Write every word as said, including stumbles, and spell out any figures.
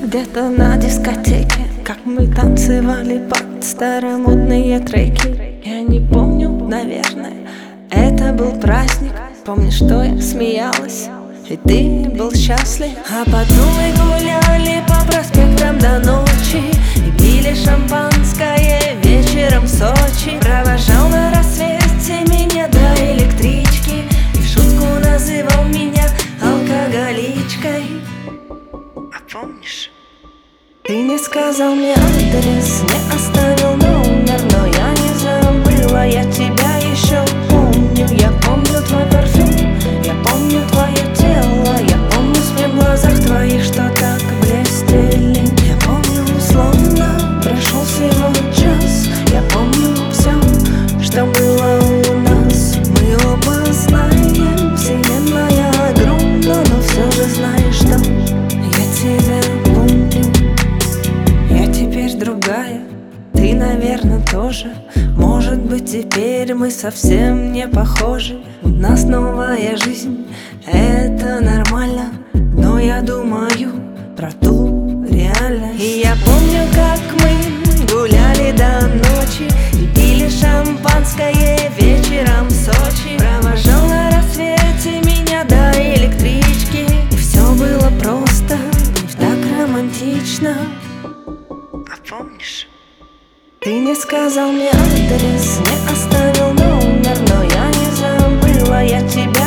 где-то на дискотеке, как мы танцевали под старомодные треки. Я не помню, наверное, это был праздник. Помню, что я смеялась, и ты был счастлив. А подругой гуляли по проспектам до ночи и пили шампанское вечером в Сочи. Провожал на рассвете меня до электрички и в шутку называл меня алкоголичкой. А помнишь? Ты не сказал мне адрес, не оставил номер, но я не забыла, я тебя еще помню. Я помню твой парфюм, я помню твое тело, я помню смех в глазах твоих, что так блестели. Я помню, словно прошел всего час, я помню все, что было у нас. Мы оба знаем, вселенная огромна, но все же знаешь, что я тебя помню. Я теперь другая, ты, наверное, тоже. Может быть, теперь мы совсем не похожи. У нас новая жизнь, это нормально, но я думаю про ту реальность. И я помню, как мы гуляли до ночи и пили шампанское вечером в Сочи. Провожал на рассвете меня до электрички, и все было просто и так романтично. А помнишь? Ты не сказал мне адрес, не оставил номер, но я не забыла, я тебя